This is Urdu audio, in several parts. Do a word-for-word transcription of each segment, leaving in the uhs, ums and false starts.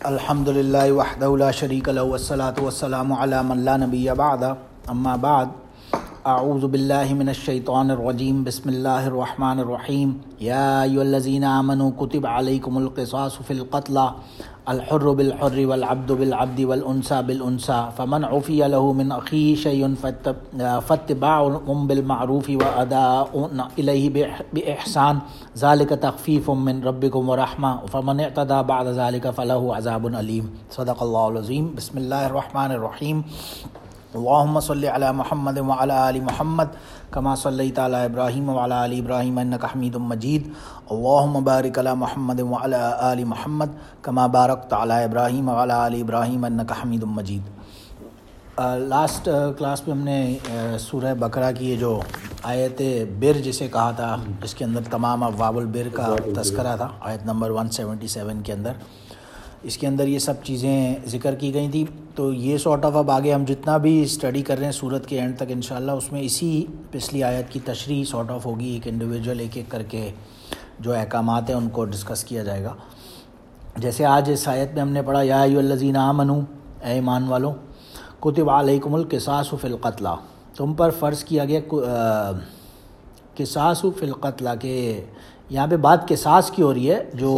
الحمد للہ وحدہ لا شریک لہ والصلاة والسلام علی من لا نبی بعد اما بعد اعوذ باللہ من الشیطان الرجیم بسم اللہ الرحمن الرحیم یا ایھا الذین آمنوا کتب علیکم القصاص فی القتلى الحر بالحر والعبد بالعبد والانثى بالانثى فمن عفی له من اخیہ شیء فاتباع بالمعروف واداء الیہ باحسان ذلک تخفیف من ربکم ورحمہ فمن اعتدى بعد ذلک فلہ عذاب علیم صدق اللہ العظیم۔ بسم اللہ الرحمن الرحیم۔ اللہم صلی علی محمد وعلی آل محمد کما صلیت علی ابراہیم وعلی آل ابراہیم انک حمید مجید۔ اللہم بارک علی محمد وعلی آل محمد کما بارکت علی ابراہیم وعلی آل ابراہیم انک حمید مجید۔ لاسٹ کلاس میں ہم نے سورہ بقرہ کی یہ جو آیت بر جسے کہا تھا، اس کے اندر تمام ابواب البر کا تذکرہ تھا، آیت نمبر ایک سو ستہتر کے اندر اس کے اندر یہ سب چیزیں ذکر کی گئی تھیں۔ تو یہ سارٹ آف اب آگے ہم جتنا بھی اسٹڈی کر رہے ہیں سورت کے اینڈ تک انشاءاللہ اس میں اسی پچھلی آیت کی تشریح سارٹ آف ہوگی، ایک انڈیویجول ایک ایک کر کے جو احکامات ہیں ان کو ڈسکس کیا جائے گا۔ جیسے آج اس آیت میں ہم نے پڑھا یا ایھا الذین آمنوا، اے ایمان والو، کتب علیکم القصاص فی القتلى، تم پر فرض کیا گیا قصاص فی القتلى، کہ یہاں پہ بات قصاص کی ہو رہی ہے، جو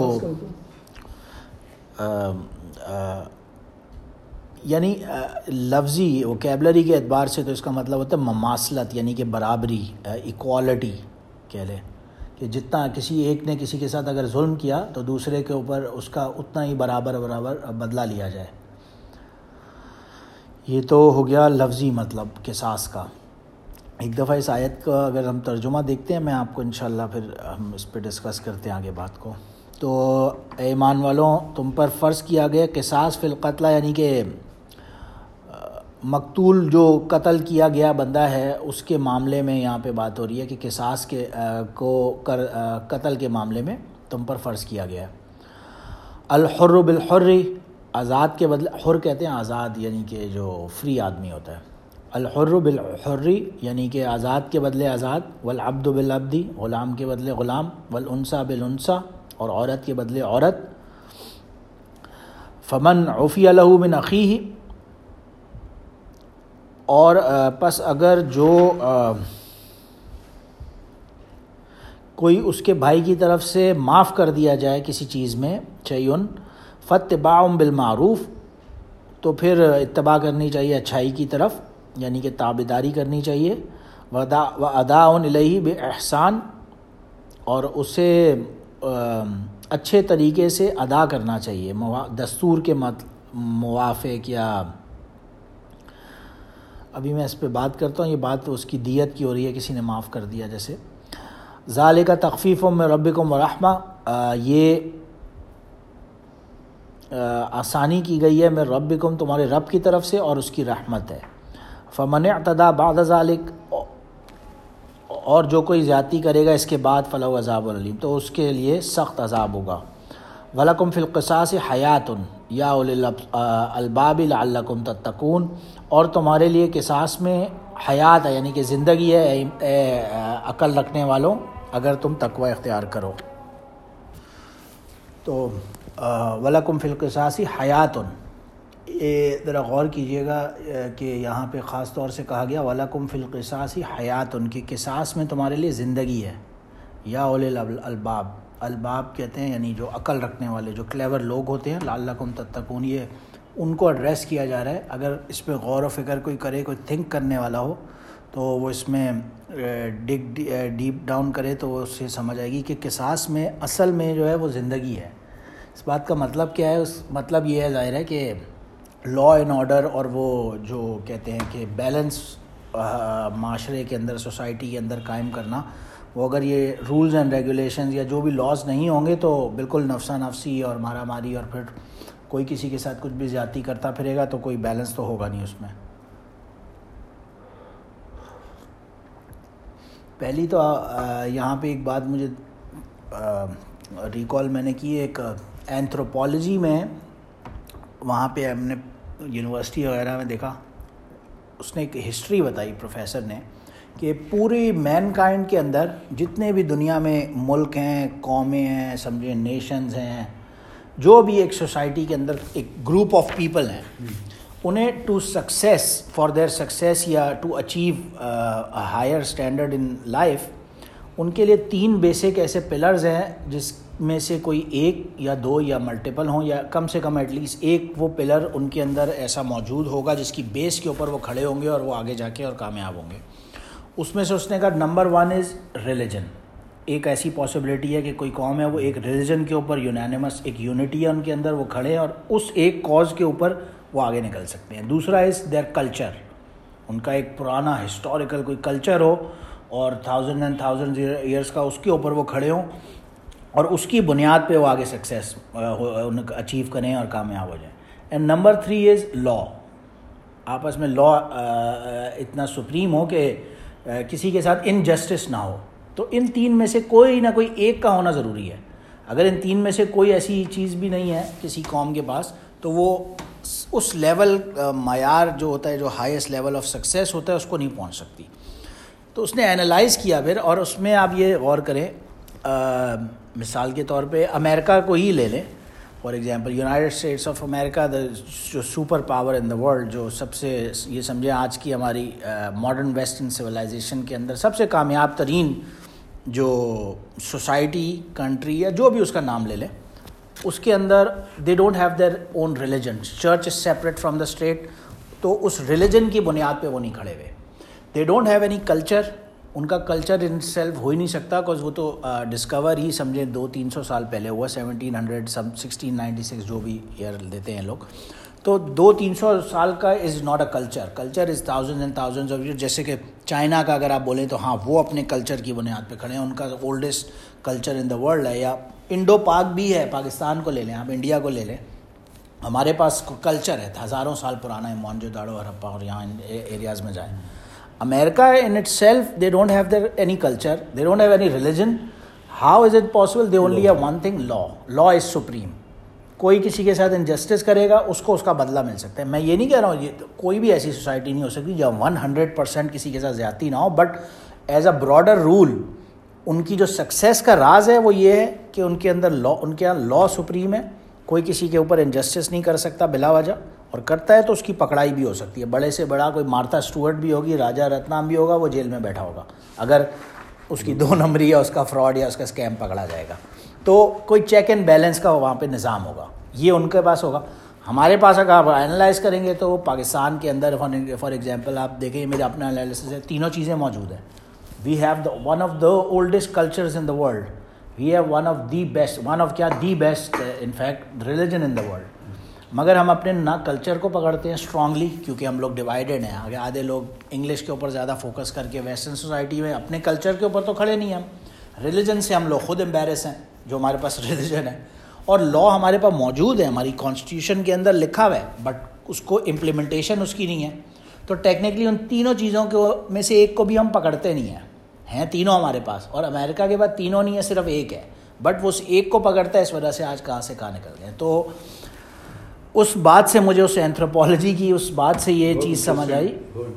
آ, آ, یعنی آ, لفظی وکیبلری کے اعتبار سے تو اس کا مطلب ہوتا ہے مماثلت، یعنی کہ برابری، ایکوالٹی کہہ لیں، کہ جتنا کسی ایک نے کسی کے ساتھ اگر ظلم کیا تو دوسرے کے اوپر اس کا اتنا ہی برابر برابر بدلہ لیا جائے۔ یہ تو ہو گیا لفظی مطلب قصاص کا۔ ایک دفعہ اس آیت کا اگر ہم ترجمہ دیکھتے ہیں، میں آپ کو انشاءاللہ پھر ہم اس پہ ڈسکس کرتے ہیں آگے بات کو۔ تو اے ایمان والوں، تم پر فرض کیا گیا قصاص فی القتلى، یعنی کہ مقتول جو قتل کیا گیا بندہ ہے اس کے معاملے میں یہاں پہ بات ہو رہی ہے کہ قصاص کے کو کر قتل کے معاملے میں تم پر فرض کیا گیا ہے۔ الحر بالحر، آزاد کے بدلے، حر کہتے ہیں آزاد، یعنی کہ جو فری آدمی ہوتا ہے۔ الحر بالحر یعنی کہ آزاد کے بدلے آزاد، والعبد بالعبد، غلام کے بدلے غلام، والانثى بالانثى، اور عورت کے بدلے عورت۔ فمن عفی لہ من اخیہ، اور پس اگر جو کوئی اس کے بھائی کی طرف سے معاف کر دیا جائے کسی چیز میں، شیئن فاتباع بالمعروف، تو پھر اتباع کرنی چاہیے اچھائی کی طرف، یعنی کہ تابعداری کرنی چاہیے، واداء الیہ باحسان، اور اسے اچھے طریقے سے ادا کرنا چاہیے، دستور کے موافق۔ یا ابھی میں اس پہ بات کرتا ہوں، یہ بات اس کی دیت کی ہو رہی ہے، کسی نے معاف کر دیا جیسے۔ ذالک تخفیف من ربکم ورحمہ، یہ آسانی کی گئی ہے من ربکم، تمہارے رب کی طرف سے، اور اس کی رحمت ہے۔ فمن اعتدى بعد ذلک، اور جو کوئی زیادتی کرے گا اس کے بعد، فلہ عذاب علیم، تو اس کے لیے سخت عذاب ہوگا۔ وَلَكُمْ فِي الْقِصَاصِ حَيَاةٌ يَا أُولِي الْأَلْبَابِ لَعَلَّكُمْ تَتَّقُونَ، اور تمہارے لیے قصاص میں حیات ہے، یعنی کہ زندگی ہے، اے, اے عقل رکھنے والوں، اگر تم تقوی اختیار کرو۔ تو وَلَكُمْ فِي الْقِصَاصِ حَيَاةٌ، یہ ذرا غور کیجئے گا کہ یہاں پہ خاص طور سے کہا گیا وَلَكُمْ فِي الْقِصَاصِ حَيَاةٌ، کہ قصاص میں تمہارے لیے زندگی ہے۔ یا اولی الالباب، الباب کہتے ہیں یعنی جو عقل رکھنے والے، جو کلیور لوگ ہوتے ہیں، لعلکم تتقون، یہ ان کو ایڈریس کیا جا رہا ہے۔ اگر اس پہ غور و فکر کوئی کرے، کوئی تھنک کرنے والا ہو، تو وہ اس میں ڈگ ڈیپ ڈاؤن کرے تو وہ اس سے سمجھ آئے گی کہ قصاص میں اصل میں جو ہے وہ زندگی ہے۔ اس بات کا مطلب کیا ہے؟ اس مطلب یہ ہے ظاہر ہے کہ لا اینڈ آرڈر، اور وہ جو کہتے ہیں کہ بیلنس معاشرے کے اندر، سوسائٹی کے اندر قائم کرنا، وہ اگر یہ رولز اینڈ ریگولیشنز یا جو بھی لاز نہیں ہوں گے تو بالکل نفسا نفسی اور مارا ماری، اور پھر کوئی کسی کے ساتھ کچھ بھی زیادتی کرتا پھرے گا تو کوئی بیلنس تو ہوگا نہیں اس میں۔ پہلی تو یہاں پہ ایک بات مجھے ریکال میں نے کی، ایک اینتھروپالوجی میں، وہاں پہ ہم نے یونیورسٹی وغیرہ میں دیکھا، اس نے ایک ہسٹری بتائی پروفیسر نے، کہ پوری مین کائنڈ کے اندر جتنے بھی دنیا میں ملک ہیں، قومیں ہیں، سمجھیں نیشنز ہیں، جو بھی ایک سوسائٹی کے اندر ایک گروپ آف پیپل ہیں, انہیں to success for their success یا to achieve higher standard in life, ان کے لیے تین بیسک ایسے پلرز ہیں جس میں سے کوئی ایک یا دو یا ملٹیپل ہوں, یا کم سے کم ایٹ لیسٹ ایک وہ پلر ان کے اندر ایسا موجود ہوگا جس کی بیس کے اوپر وہ کھڑے ہوں گے اور وہ آگے جا کے اور کامیاب ہوں گے. اس میں سے اس نے کہا نمبر ون از ریلیجن. ایک ایسی پاسبلٹی ہے کہ کوئی قوم ہے وہ ایک ریلیجن کے اوپر یونینیمس ایک یونٹی ہے ان کے اندر, وہ کھڑے ہیں اور اس ایک کاز کے اوپر وہ آگے نکل سکتے ہیں. دوسرا از دیئر کلچر, ان کا ایک پرانا ہسٹوریکل کوئی کلچر ہو اور تھاؤزنڈ اینڈ تھاؤزنڈ ایئرس کا اس کے اوپر وہ کھڑے ہوں اور اس کی بنیاد پہ وہ آگے سکسیس اچیو کریں اور کامیاب ہو جائیں. And number three is law. آپس میں لا اتنا سپریم ہو کہ کسی کے ساتھ انجسٹس نہ ہو. تو ان تین میں سے کوئی نہ کوئی ایک کا ہونا ضروری ہے. اگر ان تین میں سے کوئی ایسی چیز بھی نہیں ہے کسی قوم کے پاس, تو وہ اس لیول معیار جو ہوتا ہے, جو ہائیسٹ لیول آف سکسیس ہوتا ہے, اس کو نہیں پہنچ سکتی. تو اس نے اینالائز کیا پھر, اور اس میں آپ یہ غور کریں, آ, مثال کے طور پہ امریکہ کو ہی لے لیں. For example United States of America, جو super power in the world, جو سب سے یہ سمجھیں آج کی ہماری ماڈرن ویسٹرن سویلائزیشن کے اندر سب سے کامیاب ترین جو سوسائٹی, کنٹری یا جو بھی اس کا نام لے لیں, اس کے اندر they don't have their own religion. Church is separate from the state. تو اس ریلیجن کی بنیاد پہ وہ نہیں کھڑے ہوئے. They don't have any culture. ان کا کلچر ان سیلف ہو ہی نہیں سکتا, بیکاز وہ تو ڈسکور ہی سمجھیں دو تین سو سال پہلے ہوا, seventeen hundred some sixteen ninety six جو بھی ایئر دیتے ہیں لوگ. تو دو تین سو سال کا is not a culture. Culture is thousand and thousand of year. جیسے کہ چائنا کا اگر آپ بولیں تو ہاں وہ اپنے کلچر کی بنیاد پہ کھڑے ہیں, ان کا oldest culture in the world ہے. یا انڈو پاک بھی ہے, پاکستان کو لے لیں, آپ انڈیا کو لے لیں, ہمارے پاس کلچر ہے ہزاروں سال پرانا ہے, مونجو داڑو ہرپا اور یہاں ایریاز میں جائیں. America in itself, they don't have their any culture, they don't have any religion. How is it possible? They only have one thing, law. Law is supreme. کوئی کسی کے ساتھ انجسٹس کرے گا, اس کو اس کا بدلہ مل سکتا ہے. میں یہ نہیں کہہ رہا ہوں یہ کوئی بھی ایسی سوسائٹی نہیں ہو سکتی جہاں ون ہنڈریڈ پرسینٹ کسی کے ساتھ زیادتی نہ ہو, but as a broader role ان کی جو سکسیس کا راز ہے وہ یہ ہے کہ ان کے اندر لا, ان کے یہاں لا سپریم ہے. کوئی کسی کے اوپر انجسٹس نہیں کر سکتا بلا وجہ, اور کرتا ہے تو اس کی پکڑائی بھی ہو سکتی ہے. بڑے سے بڑا کوئی مارتھا اسٹوارٹ بھی ہوگی, راجا رتنام بھی ہوگا, وہ جیل میں بیٹھا ہوگا اگر اس کی دو نمبری یا اس کا فراڈ یا اس کا اسکیم پکڑا جائے گا. تو کوئی چیک اینڈ بیلنس کا وہاں پہ نظام ہوگا, یہ ان کے پاس ہوگا. ہمارے پاس اگر آپ انالائز کریں گے تو پاکستان کے اندر فار ایگزامپل آپ دیکھیں, میرا اپنا انالیسس ہے, تینوں چیزیں موجود ہیں. We have the one of the oldest cultures in the world. We have one of the best, one of کیا the best in fact religion in the world. مگر ہم اپنے نہ کلچر کو پکڑتے ہیں اسٹرانگلی, کیونکہ ہم لوگ ڈیوائیڈڈ ہیں. آگے آدھے لوگ انگلش کے اوپر زیادہ فوکس کر کے ویسٹرن سوسائٹی میں, اپنے کلچر کے اوپر تو کھڑے نہیں ہیں. ہم ریلیجن سے ہم لوگ خود امبیرس ہیں, جو ہمارے پاس ریلیجن ہے, اور لا ہمارے پاس موجود ہے, ہماری کانسٹیٹیوشن کے اندر لکھا ہوا ہے, بٹ اس کو امپلیمنٹیشن اس کی نہیں ہے. تو ٹیکنیکلی ان تینوں چیزوں کے میں سے ایک کو بھی ہم پکڑتے نہیں ہیں. ہیں تینوں ہمارے پاس, اور امریکہ کے بعد تینوں نہیں ہے, صرف ایک ہے, بٹ وہ اس ایک کو پکڑتا ہے. اس وجہ سے آج کہاں سے کہاں نکل گئے. تو اس بات سے مجھے اس اینتھروپولوجی کی اس بات سے یہ چیز سمجھ آئی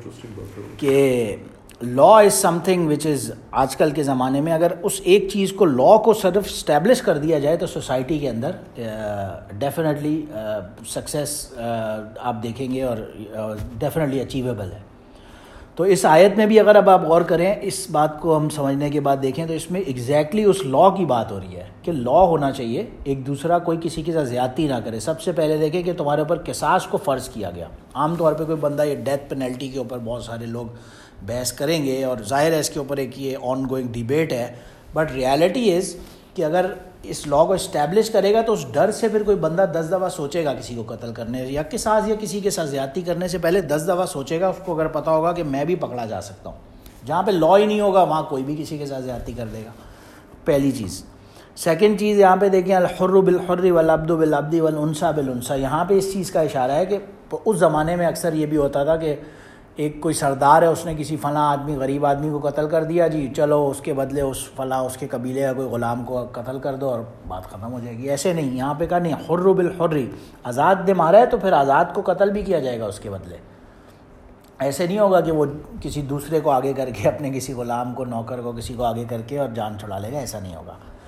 کہ لا از سم تھنگ وچ از آج کل کے زمانے میں, اگر اس ایک چیز کو لا کو صرف اسٹیبلش کر دیا جائے تو سوسائٹی کے اندر ڈیفینیٹلی سکسیس آپ دیکھیں گے اور ڈیفینیٹلی اچیویبل ہے. تو اس آیت میں بھی اگر اب آپ غور کریں, اس بات کو ہم سمجھنے کے بعد دیکھیں تو اس میں ایگزیکٹلی اس لا کی بات ہو رہی ہے کہ لا ہونا چاہیے, ایک دوسرا کوئی کسی کے ساتھ زیادتی نہ کرے. سب سے پہلے دیکھیں کہ تمہارے اوپر قصاص کو فرض کیا گیا. عام طور پہ کوئی بندہ یہ ڈیتھ پینلٹی کے اوپر بہت سارے لوگ بحث کریں گے, اور ظاہر ہے اس کے اوپر ایک یہ آن گوئنگ ڈیبیٹ ہے, بٹ ریالٹی از کہ اگر اس لا کو اسٹیبلش کرے گا تو اس ڈر سے پھر کوئی بندہ دس دفعہ سوچے گا کسی کو قتل کرنے یا قصاص یا کسی کے ساتھ زیادتی کرنے سے پہلے دس دفعہ سوچے گا, اس کو اگر پتہ ہوگا کہ میں بھی پکڑا جا سکتا ہوں. جہاں پہ لا ہی نہیں ہوگا وہاں کوئی بھی کسی کے ساتھ زیادتی کر دے گا, پہلی چیز. سیکنڈ چیز یہاں پہ دیکھیں, الحر بالحر والعبد بالعبد والانثى بالانثى. یہاں پہ اس چیز کا اشارہ ہے کہ اس زمانے میں اکثر یہ بھی ہوتا تھا کہ ایک کوئی سردار ہے, اس نے کسی فلاں آدمی غریب آدمی کو قتل کر دیا, جی چلو اس کے بدلے اس فلاں اس کے قبیلے کا کوئی غلام کو قتل کر دو اور بات ختم ہو جائے گی. ایسے نہیں, یہاں پہ کہا نہیں, حر بالحر, آزاد دے مارا ہے تو پھر آزاد کو قتل بھی کیا جائے گا اس کے بدلے. ایسے نہیں ہوگا کہ وہ کسی دوسرے کو آگے کر کے اپنے کسی غلام کو, نوکر کو, کسی کو آگے کر کے اور جان چھڑا لے گا, ایسا نہیں ہوگا.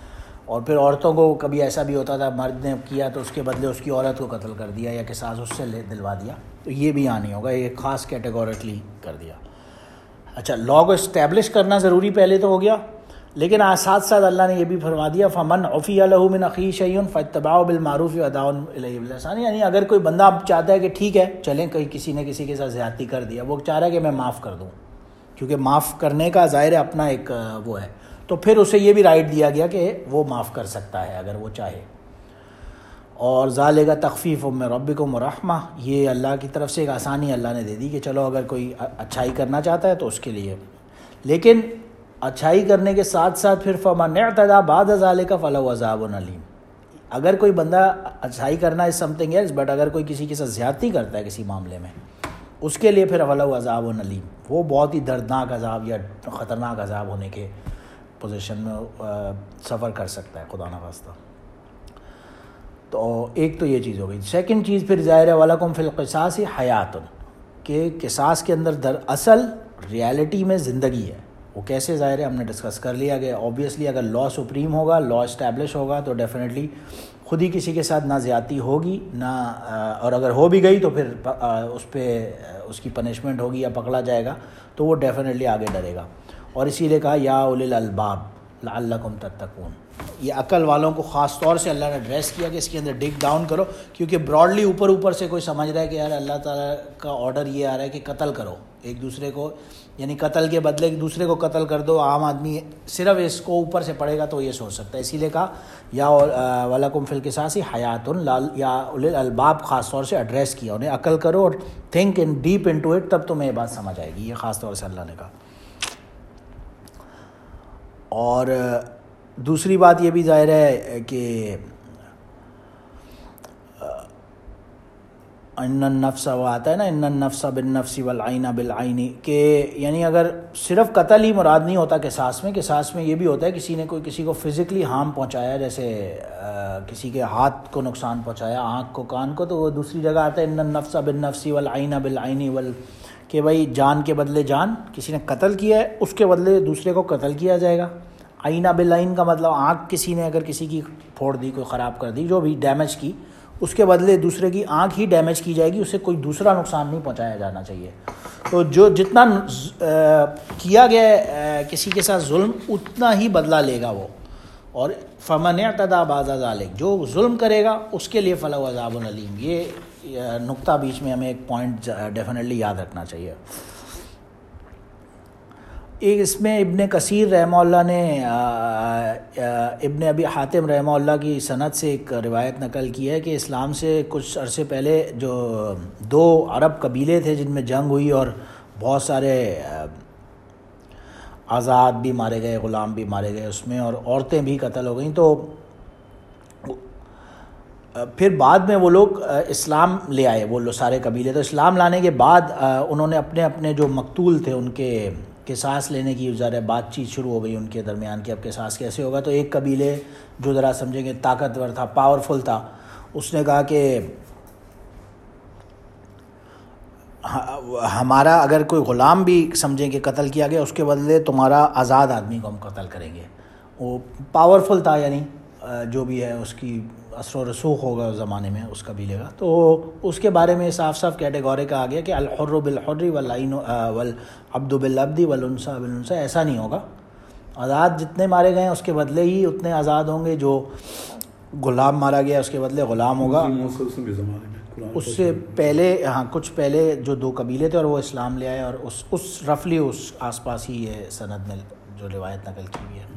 اور پھر عورتوں کو کبھی ایسا بھی ہوتا تھا مرد نے کیا تو اس کے بدلے اس کی عورت کو قتل کر دیا یا قصاص اس سے دلوا دیا، تو یہ بھی یہاں نہیں ہوگا، یہ خاص کیٹیگوریکلی کر دیا۔ اچھا، لاء کو اسٹیبلش کرنا ضروری پہلے تو ہو گیا، لیکن آج ساتھ ساتھ اللہ نے یہ بھی فرما دیا فمن عفی لہ من اخیہ شیء فاتباع بالمعروف واداء الیہ بالاحسان، یعنی اگر کوئی بندہ اب چاہتا ہے کہ ٹھیک ہے چلیں کوئی کسی نے کسی کے ساتھ زیادتی کر دیا، وہ چاہ رہا ہے کہ میں معاف کر دوں، کیونکہ معاف کرنے کا ظاہر ہے اپنا ایک وہ ہے، تو پھر اسے یہ بھی رائٹ دیا گیا کہ وہ معاف کر سکتا ہے اگر وہ چاہے۔ اور ذالک تخفیف من ربکم ورحمہ، یہ اللہ کی طرف سے ایک آسانی اللہ نے دے دی کہ چلو اگر کوئی اچھائی کرنا چاہتا ہے تو اس کے لیے، لیکن اچھائی کرنے کے ساتھ ساتھ پھر فمن اعتدی بعد ذالک فلہ عذاب علیم، اگر کوئی بندہ اچھائی کرنا ہے سم تھنگ ایلس، بٹ اگر کوئی کسی کے ساتھ زیادتی کرتا ہے کسی معاملے میں، اس کے لیے پھر فلہ عذاب علیم، وہ بہت ہی دردناک عذاب یا خطرناک عذاب ہونے کے پوزیشن میں سفر کر سکتا ہے، خدا نخواستہ۔ تو ایک تو یہ چیز ہو گئی۔ سیکنڈ چیز پھر ظاہر ہے وَلَكُمْ فِي الْقِصَاصِ حَيَاتٌ، کہ قصاص کے اندر در اصل ریالٹی میں زندگی ہے، وہ کیسے ظاہر ہے ہم نے ڈسکس کر لیا کہ اوبویسلی اگر لاء سپریم ہوگا، لاء اسٹیبلش ہوگا تو ڈیفینیٹلی خود ہی کسی کے ساتھ نہ زیادتی ہوگی نہ، اور اگر ہو بھی گئی تو پھر اس پہ اس کی پنشمنٹ ہوگی یا پکڑا جائے گا تو وہ ڈیفینیٹلی آگے ڈرے گا، اور اسی لیے کہا یا اولی الالباب لعلکم تتقون، یہ عقل والوں کو خاص طور سے اللہ نے ایڈریس کیا کہ اس کے اندر ڈگ ڈاؤن کرو، کیونکہ براڈلی اوپر اوپر سے کوئی سمجھ رہا ہے کہ یار اللہ تعالیٰ کا آرڈر یہ آ رہا ہے کہ قتل کرو ایک دوسرے کو، یعنی قتل کے بدلے ایک دوسرے کو قتل کر دو، عام آدمی صرف اس کو اوپر سے پڑھے گا تو یہ سوچ سکتا ہے، اسی لیے کہا یا وَلَكُمْ فِي الْقِصَاصِ حَيَاتٌ، یا اولی الالباب خاص طور سے ایڈریس کیا، انہیں عقل کرو اور think in deep into it, تب تمہیں یہ بات سمجھ آئے گی، یہ خاص طور سے اللہ نے کہا۔ اور دوسری بات یہ بھی ظاہر ہے کہ ان النفس، وہ آتا ہے نا ان النفس بالنفس والعین بالعین، کہ یعنی اگر صرف قتل ہی مراد نہیں ہوتا قصاص میں، قصاص میں یہ بھی ہوتا ہے کسی نے کوئی کسی کو فزیکلی ہارم پہنچایا، جیسے کسی کے ہاتھ کو نقصان پہنچایا، آنکھ کو، کان کو، تو وہ دوسری جگہ آتا ہے ان النفس بالنفس والعین بالعین وال، کہ بھائی جان کے بدلے جان، کسی نے قتل کیا ہے اس کے بدلے دوسرے کو قتل کیا جائے گا۔ عینہ بالعین کا مطلب آنکھ کسی نے اگر کسی کی پھوڑ دی، کوئی خراب کر دی، جو بھی ڈیمیج کی، اس کے بدلے دوسرے کی آنکھ ہی ڈیمیج کی جائے گی، اسے کوئی دوسرا نقصان نہیں پہنچایا جانا چاہیے۔ تو جو جتنا کیا گیا ہے کسی کے ساتھ ظلم، اتنا ہی بدلہ لے گا وہ، اور فمن اعتدی بعد ذلک، جو ظلم کرے گا اس کے لیے فلہ عذاب علیم، یہ نقطہ بیچ میں ہمیں ایک پوائنٹ ڈیفینیٹلی یاد رکھنا چاہیے۔ ایک اس میں ابن کثیر رحمہ اللہ نے ابن ابی حاتم رحمہ اللہ کی سند سے ایک روایت نقل کی ہے کہ اسلام سے کچھ عرصے پہلے جو دو عرب قبیلے تھے جن میں جنگ ہوئی اور بہت سارے آزاد بھی مارے گئے، غلام بھی مارے گئے اس میں، اور عورتیں بھی قتل ہو گئیں، تو پھر بعد میں وہ لوگ اسلام لے آئے، وہ لوگ سارے قبیلے، تو اسلام لانے کے بعد انہوں نے اپنے اپنے جو مقتول تھے ان کے قصاص لینے کی ذرا بات چیت شروع ہو گئی ان کے درمیان کہ اب قصاص کیسے ہوگا۔ تو ایک قبیلے جو ذرا سمجھیں گے طاقتور تھا، پاورفل تھا، اس نے کہا کہ ہمارا اگر کوئی غلام بھی سمجھیں کہ قتل کیا گیا، اس کے بدلے تمہارا آزاد آدمی کو ہم قتل کریں گے۔ وہ پاورفل تھا، یعنی جو بھی ہے اس کی اثر و رسوخ ہوگا اس زمانے میں اس قبیلے کا، تو اس کے بارے میں صاف صاف کیٹیگوری کا آ گیا کہ الحر بالحر والعین والعبد بالعبد والانثى بالانثى، ایسا نہیں ہوگا، آزاد جتنے مارے گئے ہیں اس کے بدلے ہی اتنے آزاد ہوں گے، جو غلام مارا گیا اس کے بدلے غلام ہوگا۔ اس سے پہلے ہاں کچھ پہلے جو دو قبیلے تھے اور وہ اسلام لے آئے، اور اس اس رفلی اس آس پاس ہی یہ سند میں جو روایت نقل کی ہوئی ہے۔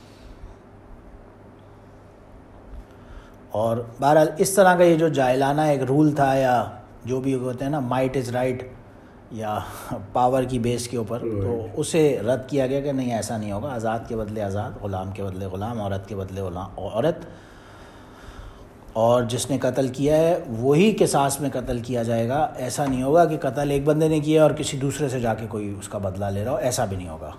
اور بہرحال اس طرح کا یہ جو جاہلانہ ایک رول تھا، یا جو بھی ہوتے ہیں نا مائٹ از رائٹ، یا پاور کی بیس کے اوپر، تو اسے رد کیا گیا کہ نہیں ایسا نہیں ہوگا، آزاد کے بدلے آزاد، غلام کے بدلے غلام، عورت کے بدلے عورت، اور جس نے قتل کیا ہے وہی قصاص میں قتل کیا جائے گا۔ ایسا نہیں ہوگا کہ قتل ایک بندے نے کیا اور کسی دوسرے سے جا کے کوئی اس کا بدلہ لے رہا ہو، ایسا بھی نہیں ہوگا۔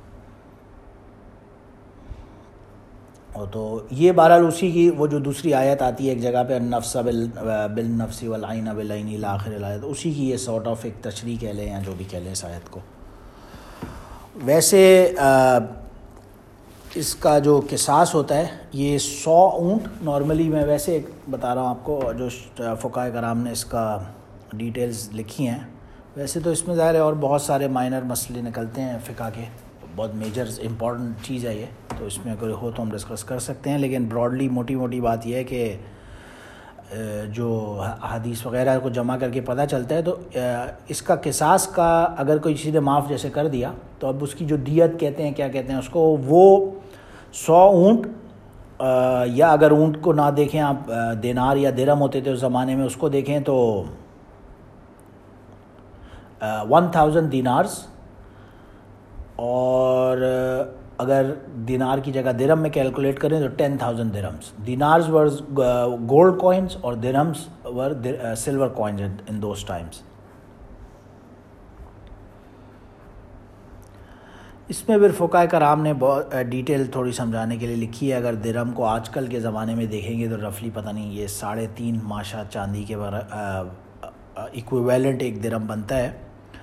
اور تو یہ بہرحال اسی کی وہ جو دوسری آیت آتی ہے ایک جگہ پہ النفس بالنفس والعین بالعین الی آخر الآیت، اسی کی یہ سارٹ آف ایک تشریح کہہ لیں یا جو بھی کہہ لیں اس آیت کو۔ ویسے اس کا جو قصاص ہوتا ہے یہ سو اونٹ، نارملی میں ویسے بتا رہا ہوں آپ کو جو فقہاء کرام نے اس کا ڈیٹیلز لکھی ہیں، ویسے تو اس میں ظاہر ہے اور بہت سارے مائنر مسئلے نکلتے ہیں فقہ کے، بہت میجر امپورٹنٹ چیز ہے یہ، تو اس میں اگر ہو تو ہم ڈسکس کر سکتے ہیں، لیکن براڈلی موٹی موٹی بات یہ ہے کہ جو حدیث وغیرہ کو جمع کر کے پتہ چلتا ہے تو اس کا قصاص کا اگر کوئی چیز معاف جیسے کر دیا تو اب اس کی جو دیت کہتے ہیں، کیا کہتے ہیں اس کو، وہ سو اونٹ یا اگر اونٹ کو نہ دیکھیں آپ، دینار یا درہم ہوتے تھے اس زمانے میں، اس کو دیکھیں تو ون تھاؤزینڈ دینارز، اور اگر دینار کی جگہ درہم میں کیلکولیٹ کریں تو ten thousand dirhams. Dinars or gold coins اور dirhams or silver coins in those times. اس میں پھر فقہاء کرام نے بہت ڈیٹیل تھوڑی سمجھانے کے لیے لکھی ہے. اگر درہم کو آج کل کے زمانے میں دیکھیں گے تو رفلی پتہ نہیں یہ ساڑھے تین ماشا چاندی کے ایکویویلنٹ ایک درہم بنتا ہے،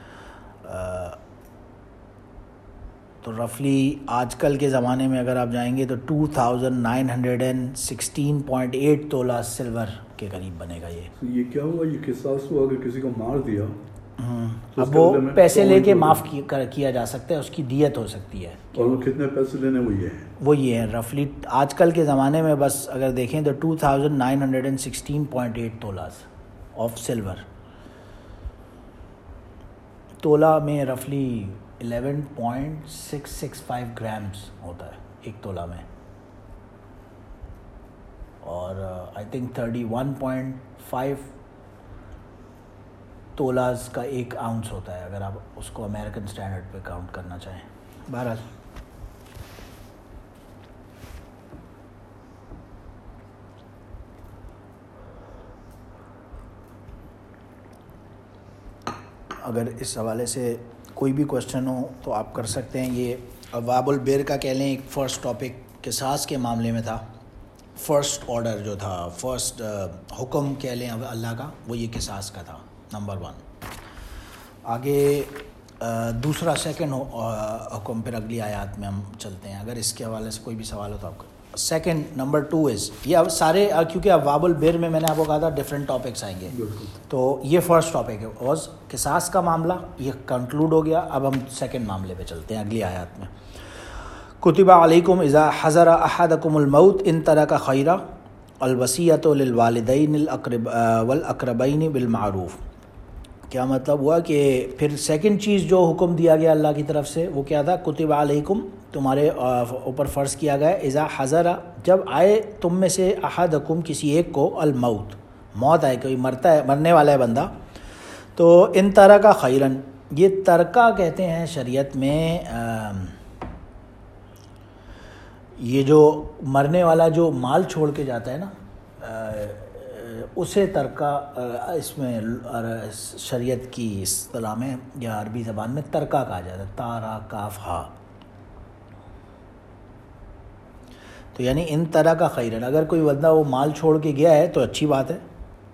تو رفلی آج کل کے زمانے میں اگر آپ جائیں گے تو two thousand nine hundred and sixteen point eight tola silver کے قریب بنے گا. یہ یہ کیا ہوا، یہ قصاص ہوا اگر کسی کو مار دیا، اب وہ پیسے لے کے معاف کیا جا سکتا ہے، اس کی دیت ہو سکتی ہے. اور وہ کتنے پیسے لینے وہ یہ ہیں وہ یہ ہیں رفلی آج کل کے زمانے میں بس اگر دیکھیں تو two thousand nine hundred and sixteen point eight tolas of silver. Tola میں رفلی eleven point six six five grams ہوتا ہے ایک تولہ میں، اور I think thirty one point five tolas کا ایک آؤنس ہوتا ہے اگر آپ اس کو امریکن اسٹینڈرڈ پہ کاؤنٹ کرنا چاہیں. بہرحال اگر اس حوالے سے کوئی بھی کوشچن ہو تو آپ کر سکتے ہیں. یہ ابواب البر کا کہہ لیں ایک فرسٹ ٹاپک قصاص کے معاملے میں تھا، فرسٹ آرڈر جو تھا، فرسٹ حکم کہہ لیں اللہ کا، وہ یہ قصاص کا تھا نمبر ون. آگے دوسرا سیکنڈ حکم پھر اگلی آیات میں ہم چلتے ہیں. اگر اس کے حوالے سے کوئی بھی سوال ہو تو آپ کا سیکنڈ نمبر ٹو از یہ اب سارے، کیونکہ ابواب البر میں میں نے آپ کو کہا تھا ڈفرینٹ ٹاپکس آئیں گے، تو یہ فرسٹ ٹاپک ہے اور قصاص کا معاملہ یہ کنکلوڈ ہو گیا. اب ہم سیکنڈ معاملے پہ چلتے ہیں اگلی آیات میں. کتب علیکم اذا حضر احدکم الموت ان ترک خیرا الوصیۃ للوالدین الاقرب والاقربین بالمعروف. کیا مطلب ہوا کہ پھر سیکنڈ چیز جو حکم دیا گیا اللہ کی طرف سے وہ کیا تھا؟ کتب علیکم، تمہارے اوپر فرض کیا گیا، اذا حضر، جب آئے تم میں سے، احدکم، کسی ایک کو، الموت، موت آئے، کوئی مرتا ہے، مرنے والا ہے بندہ، تو ان ترک خیرن، یہ ترکہ کہتے ہیں شریعت میں یہ جو مرنے والا جو مال چھوڑ کے جاتا ہے نا، اسے ترکہ اس میں شریعت کی اصطلاح میں یا عربی زبان میں ترکہ کہا جاتا ہے، تا را کاف ہا. تو یعنی ان طرح کا خیرن، اگر کوئی بندہ وہ مال چھوڑ کے گیا ہے تو اچھی بات ہے.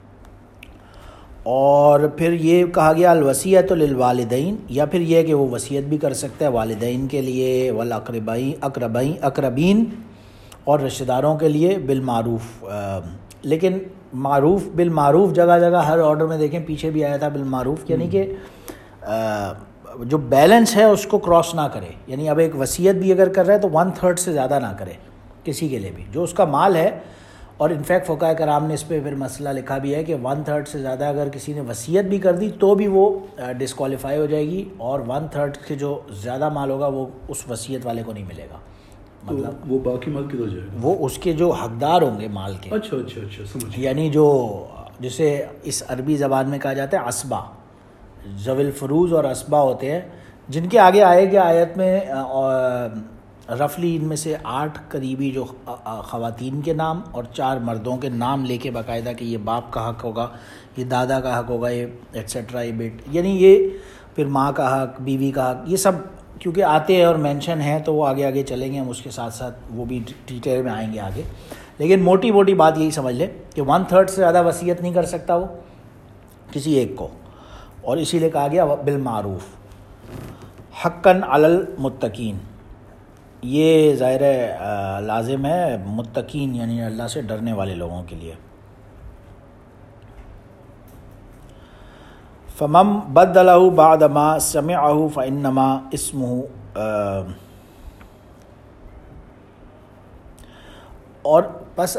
اور پھر یہ کہا گیا الوصیۃ للوالدین، یا پھر یہ کہ وہ وصیت بھی کر سکتا ہے والدین کے لیے، والاقربین، اقربین اقربین اور رشتہ داروں کے لیے، بالمعروف. لیکن معروف بالمعروف جگہ جگہ ہر آرڈر میں دیکھیں پیچھے بھی آیا تھا بالمعروف، یعنی کہ جو بیلنس ہے اس کو کراس نہ کرے. یعنی اب ایک وصیت بھی اگر کر رہا ہے تو ون تھرڈ سے زیادہ نہ کرے کسی کے لیے بھی جو اس کا مال ہے. اور انفیکٹ فقہاء کرام نے اس پہ پھر مسئلہ لکھا بھی ہے کہ ون تھرڈ سے زیادہ اگر کسی نے وصیت بھی کر دی تو بھی وہ ڈسکوالیفائی ہو جائے گی، اور ون تھرڈ کے جو زیادہ مال ہوگا وہ اس وصیت والے کو نہیں ملے گا. مطلب وہ باقی مال کدھر جائے گا؟ وہ اس کے جو حقدار ہوں گے مال کے. اچھا اچھا اچھا سمجھ. یعنی جو جسے اس عربی زبان میں کہا جاتا ہے عصبہ، ذوی الفروض اور عصبہ ہوتے ہیں، جن کے آگے آئے گا آیت میں رفلی ان میں سے آٹھ قریبی جو خواتین کے نام اور چار مردوں کے نام لے کے باقاعدہ کہ یہ باپ کا حق ہوگا، یہ دادا کا حق ہوگا، یہ ایٹسیٹرا، یہ بیٹ، یعنی یہ پھر ماں کا حق، بیوی کا حق، یہ سب کیونکہ آتے ہیں اور مینشن ہیں تو وہ آگے آگے چلیں گے، ہم اس کے ساتھ ساتھ وہ بھی ڈیٹیل میں آئیں گے آگے. لیکن موٹی موٹی بات یہی سمجھ لیں کہ ون تھرڈ سے زیادہ وصیت نہیں کر سکتا وہ کسی ایک کو، اور اسی لیے کہا گیا بالمعروف حقاً علی المتقین. یہ ظاہر ہے لازم ہے متقین یعنی اللہ سے ڈرنے والے لوگوں کے لیے. فمن بدلہ بعد ما سمعہ فانما اسمہ، اور بس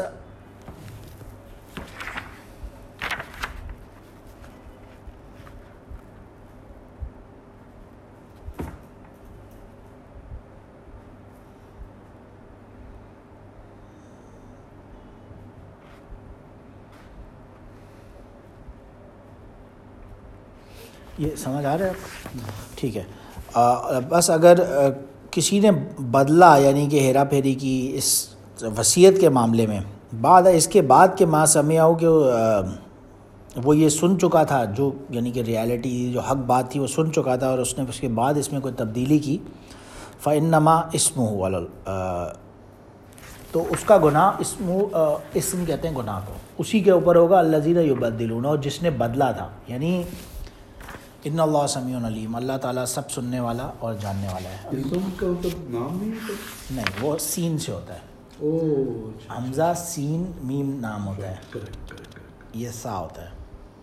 یہ سمجھ آ رہا ہے آپ؟ ٹھیک ہے. بس اگر کسی نے بدلا یعنی کہ ہیرا پھیری کی اس وصیت کے معاملے میں، بعد اس کے بعد کہ ما سمعہ کہ وہ یہ سن چکا تھا، جو یعنی کہ ریالٹی جو حق بات تھی وہ سن چکا تھا، اور اس نے اس کے بعد اس میں کوئی تبدیلی کی، فإنما اسمہ علی، تو اس کا گناہ، اسم اسم کہتے ہیں گناہ کو، اسی کے اوپر ہوگا، الذین یبدلون، اور جس نے بدلا تھا. یعنی ان اللہ سمیع علیم، اللہ تعالیٰ سب سننے والا اور جاننے والا ہے. اسم کا مطلب نام نہیں ہے؟ نہیں، وہ سین سے ہوتا ہے. اوہ، حمزہ سین میم نام ہوتا ہے، یہ سا ہوتا ہے.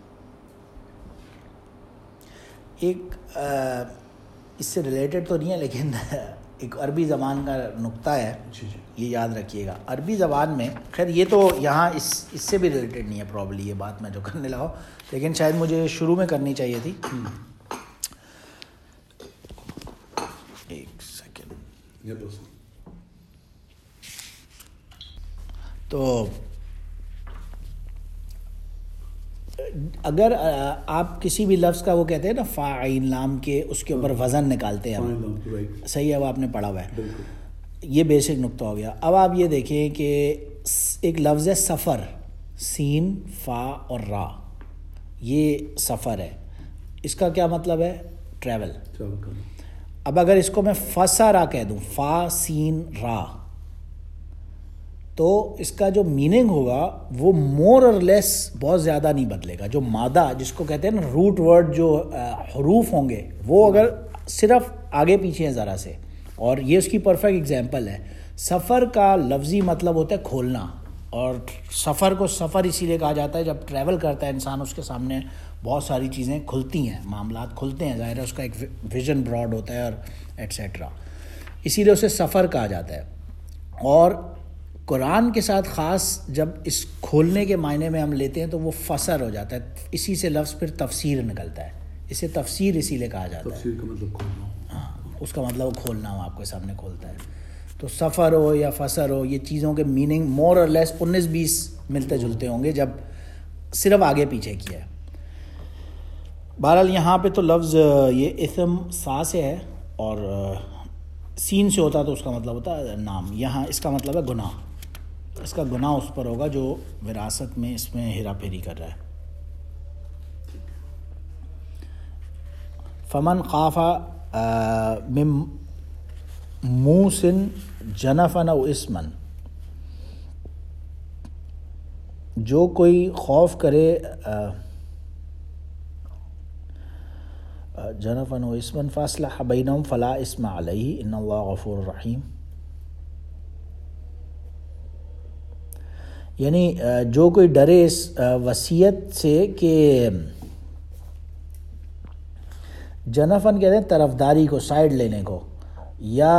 ایک اس سے ریلیٹڈ تو نہیں ہے لیکن ایک عربی زبان کا نقطہ ہے، یہ یاد رکھیے گا. عربی زبان میں، خیر یہ تو یہاں اس اس سے بھی ریلیٹڈ نہیں ہے پرابلی یہ بات میں جو کرنے لگا ہوں، لیکن شاید مجھے شروع میں کرنی چاہیے تھی. ایک سیکنڈ. تو اگر آپ کسی بھی لفظ کا وہ کہتے ہیں نا فاعل لام کے، اس کے اوپر وزن نکالتے ہیں ہم، صحیح ہے، وہ آپ نے پڑھا ہوا ہے، یہ بیسک نقطہ ہو گیا. اب آپ یہ دیکھیں کہ ایک لفظ ہے سفر، سین فا اور را، یہ سفر ہے، اس کا کیا مطلب ہے؟ ٹریول. اب اگر اس کو میں فسرا کہہ دوں، فا سین را، تو اس کا جو میننگ ہوگا وہ مور اور لیس بہت زیادہ نہیں بدلے گا. جو مادہ جس کو کہتے ہیں نا روٹ ورڈ، جو حروف ہوں گے وہ اگر صرف آگے پیچھے ہیں ذرا سے، اور یہ اس کی پرفیکٹ اگزامپل ہے. سفر کا لفظی مطلب ہوتا ہے کھولنا، اور سفر کو سفر اسی لیے کہا جاتا ہے جب ٹریول کرتا ہے انسان، اس کے سامنے بہت ساری چیزیں کھلتی ہیں، معاملات کھلتے ہیں، ظاہر ہے اس کا ایک ویژن براڈ ہوتا ہے اور ایٹسیٹرا، اسی لیے اسے سفر کہا جاتا ہے. اور قرآن کے ساتھ خاص جب اس کھولنے کے معنی میں ہم لیتے ہیں تو وہ فسر ہو جاتا ہے، اسی سے لفظ پھر تفسیر نکلتا ہے، اسے تفسیر اسی لیے کہا جاتا ہے. تفسیر کا مطلب کھولنا، ہاں، اس کا مطلب وہ کھولنا، وہ آپ کے سامنے کھولتا ہے. تو سفر ہو یا فسر ہو، یہ چیزوں کے میننگ مور اور لیس انیس بیس ملتے جلتے ہوں گے جب صرف آگے پیچھے کیا ہے. بہرحال یہاں پہ تو لفظ یہ اسم سا سے ہے، اور سین سے ہوتا تو اس کا مطلب ہوتا ہے نام. یہاں اس کا مطلب ہے گناہ، اس کا گناہ اس پر ہوگا جو وراثت میں اس میں ہیرا پھیری کر رہا ہے. فمن خاف من موسن جنفن او اسمن، جو کوئی خوف کرے جنفن و اسمن فاصلح بینہم فلا اسم علیہ ان اللہ غفور رحیم. یعنی جو کوئی ڈرے اس وصیت سے کہ جنفن کہتے ہیں طرفداری کو، سائڈ لینے کو، یا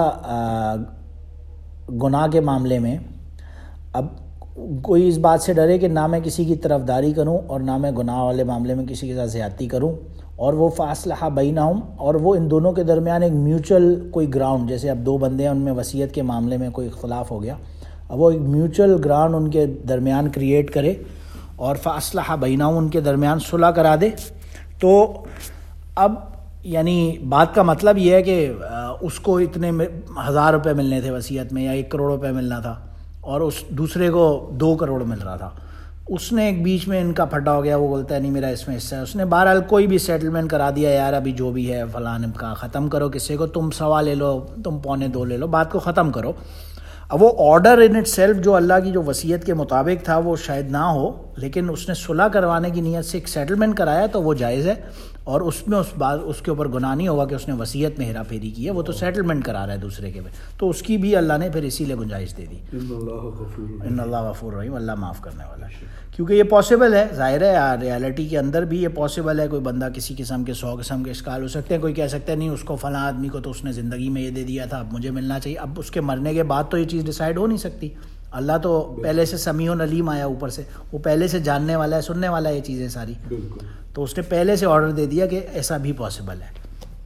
گناہ کے معاملے میں. اب کوئی اس بات سے ڈرے کہ نہ میں کسی کی طرفداری کروں اور نہ میں گناہ والے معاملے میں کسی کے ساتھ زیادتی کروں، اور وہ فاصلہ بینہم، اور وہ ان دونوں کے درمیان ایک میوچل کوئی گراؤنڈ، جیسے اب دو بندے ہیں ان میں وصیت کے معاملے میں کوئی اختلاف ہو گیا، اب وہ ایک میوچل گراؤنڈ ان کے درمیان کریٹ کرے اور فاصلہ بینہم، ان کے درمیان صلح کرا دے. تو اب یعنی بات کا مطلب یہ ہے کہ اس کو اتنے ہزار روپے ملنے تھے وصیت میں، یا ایک کروڑ روپے ملنا تھا، اور اس دوسرے کو دو کروڑ مل رہا تھا. اس نے ایک بیچ میں ان کا پھٹا ہو گیا، وہ بولتا ہے نہیں میرا اس میں حصہ ہے. اس نے بہرحال کوئی بھی سیٹلمنٹ کرا دیا، یار ابھی جو بھی ہے فلاں نے کہا ختم کرو، کسی کو تم سوا لے لو، تم پونے دو لے لو، بات کو ختم کرو. اب وہ آرڈر ان اٹ سیلف جو اللہ کی جو وصیت کے مطابق تھا وہ شاید نہ ہو، لیکن اس نے صلح کروانے کی نیت سے ایک سیٹلمنٹ کرایا تو وہ جائز ہے، اور اس میں اس بات اس کے اوپر گناہ نہیں ہوگا کہ اس نے وصیت میں ہیرا پھیری کی ہے، وہ تو سیٹلمنٹ کرا رہا ہے دوسرے کے، تو اس کی بھی اللہ نے پھر اسی لیے گنجائش دے دی. ان اللہ غفور رحیم، اللہ معاف کرنے والا ہے. کیونکہ یہ پاسبل ہے، ظاہر ہے ریالٹی کے اندر بھی یہ پاسبل ہے. کوئی بندہ کسی قسم کے سو قسم کے اشکال ہو سکتے ہیں. کوئی کہہ سکتا ہے نہیں، اس کو فلاں آدمی کو تو اس نے زندگی میں یہ دے دیا تھا، اب مجھے ملنا چاہیے. اب اس کے مرنے کے بعد تو یہ چیز ڈیسائیڈ ہو نہیں سکتی. اللہ تو پہلے سے سمیع علیم آیا، اوپر سے وہ پہلے سے جاننے والا ہے، سننے والا ہے یہ چیزیں ساری. تو اس نے پہلے سے آرڈر دے دیا کہ ایسا بھی پاسبل ہے.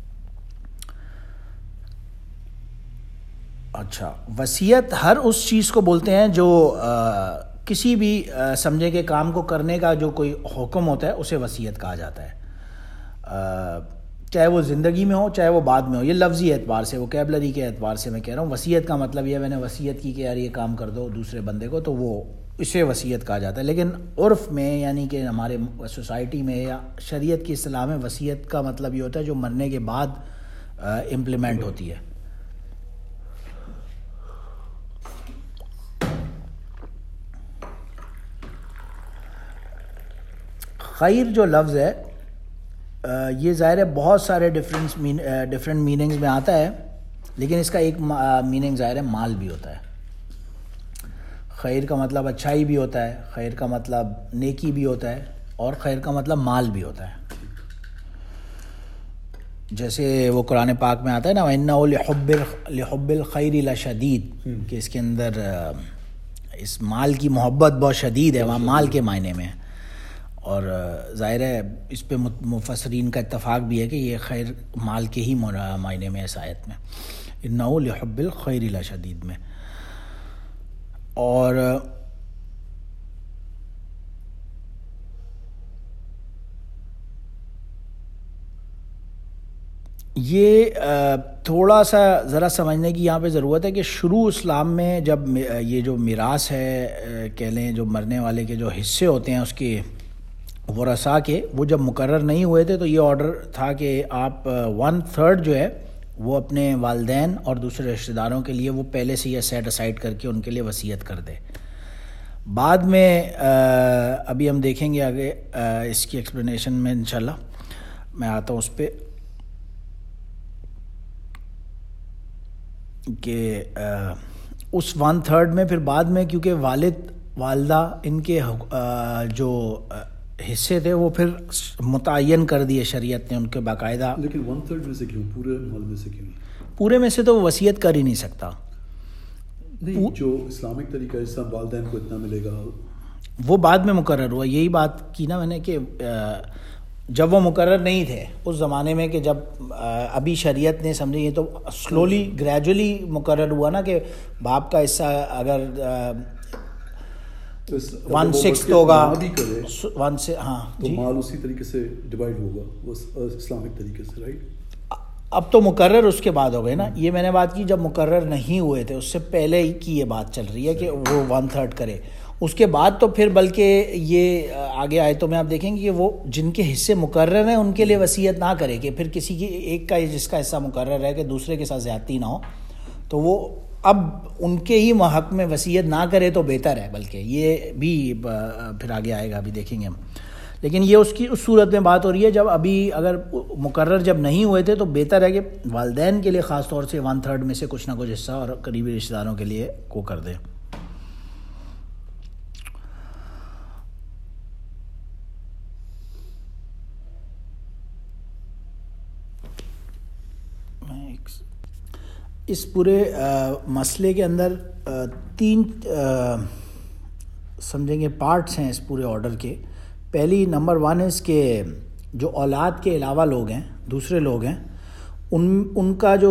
اچھا، وصیت ہر اس چیز کو بولتے ہیں جو آ, کسی بھی آ, سمجھے کہ کام کو کرنے کا جو کوئی حکم ہوتا ہے اسے وصیت کہا جاتا ہے، آ, چاہے وہ زندگی میں ہو چاہے وہ بعد میں ہو. یہ لفظی اعتبار سے، ووکیبلری کے اعتبار سے میں کہہ رہا ہوں. وصیت کا مطلب یہ میں نے وصیت کی کہ یار یہ کام کر دو دوسرے بندے کو، تو وہ اسے وصیت کہا جاتا ہے. لیکن عرف میں یعنی کہ ہمارے سوسائٹی میں یا شریعت کی اصطلاح میں وصیت کا مطلب یہ ہوتا ہے جو مرنے کے بعد امپلیمنٹ ہوتی ہے. خیر جو لفظ ہے یہ ظاہر ہے بہت سارے ڈفرینس ڈفرینٹ میننگز میں آتا ہے، لیکن اس کا ایک میننگ ظاہر ہے مال بھی ہوتا ہے. خیر کا مطلب اچھائی بھی ہوتا ہے، خیر کا مطلب نیکی بھی ہوتا ہے، اور خیر کا مطلب مال بھی ہوتا ہے. جیسے وہ قرآن پاک میں آتا ہے نا، وَإِنَّهُ لِحُبِّ لِحُبِّ الْخَيْرِ لَشَدِيدٌ، کہ اس کے اندر اس مال کی محبت بہت شدید ہے، وہاں مال کے معنی میں ہے. اور ظاہر ہے اس پہ مفسرین کا اتفاق بھی ہے کہ یہ خیر مال کے ہی معنی میں اس آیت میں، اِنَّهُ لِحُبِّ الْخَيْرِ لَشَدِيدٌ میں. اور یہ تھوڑا سا ذرا سمجھنے کی یہاں پہ ضرورت ہے کہ شروع اسلام میں جب یہ جو میراث ہے کہہ لیں، جو مرنے والے کے جو حصے ہوتے ہیں اس کے ورثاء کے، وہ جب مقرر نہیں ہوئے تھے تو یہ آرڈر تھا کہ آپ ون تھرڈ جو ہے وہ اپنے والدین اور دوسرے رشتہ داروں کے لیے وہ پہلے سے یہ سیٹ اسائڈ کر کے ان کے لیے وصیت کر دے. بعد میں ابھی ہم دیکھیں گے آگے اس کی ایکسپلینیشن میں انشاءاللہ میں آتا ہوں اس پہ، کہ اس ون تھرڈ میں پھر بعد میں کیونکہ والد والدہ ان کے جو حصے تھے وہ پھر متعین کر دیے شریعت نے ان کے باقاعدہ. لیکن ون تھرڈ میں سے کیوں، پورے مال میں سے کیوں؟ پورے میں سے تو وہ وصیت کر ہی نہیں سکتا. نہیں، جو اسلامک طریقہ ہے، جس والدین کو اتنا ملے گا وہ بعد میں مقرر ہوا. یہی بات کی نا میں نے کہ جب وہ مقرر نہیں تھے اس زمانے میں، کہ جب ابھی شریعت نے سمجھے یہ تو سلولی گریجولی مقرر ہوا نا کہ باپ کا حصہ اگر ون سکس ہوگا ون سے، ہاں تو مال اسی طریقے سے ڈیوائڈ ہوگا وہ اسلامک طریقے سے، رائٹ؟ اب تو مقرر اس کے بعد ہو گئے نا. یہ میں نے بات کی جب مقرر نہیں ہوئے تھے، اس سے پہلے ہی کی یہ بات چل رہی ہے کہ وہ ون تھرڈ کرے. اس کے بعد تو پھر بلکہ یہ آگے آیتوں میں آپ دیکھیں گے کہ وہ جن کے حصے مقرر ہیں ان کے لیے وصیت نہ کرے، کہ پھر کسی کی ایک کا جس کا حصہ مقرر ہے کہ دوسرے کے ساتھ زیادتی نہ ہو، تو وہ اب ان کے ہی حق میں وصیت نہ کرے تو بہتر ہے. بلکہ یہ بھی پھر آگے آئے گا، ابھی دیکھیں گے ہم. لیکن یہ اس کی اس صورت میں بات ہو رہی ہے جب ابھی اگر مقرر جب نہیں ہوئے تھے، تو بہتر ہے کہ والدین کے لیے خاص طور سے ون تھرڈ میں سے کچھ نہ کچھ حصہ اور قریبی رشتہ داروں کے لیے کو کر دیں. اس پورے مسئلے کے اندر تین سمجھیں گے پارٹس ہیں اس پورے آرڈر کے. پہلی نمبر ون اس کے جو اولاد کے علاوہ لوگ ہیں، دوسرے لوگ ہیں، ان ان کا جو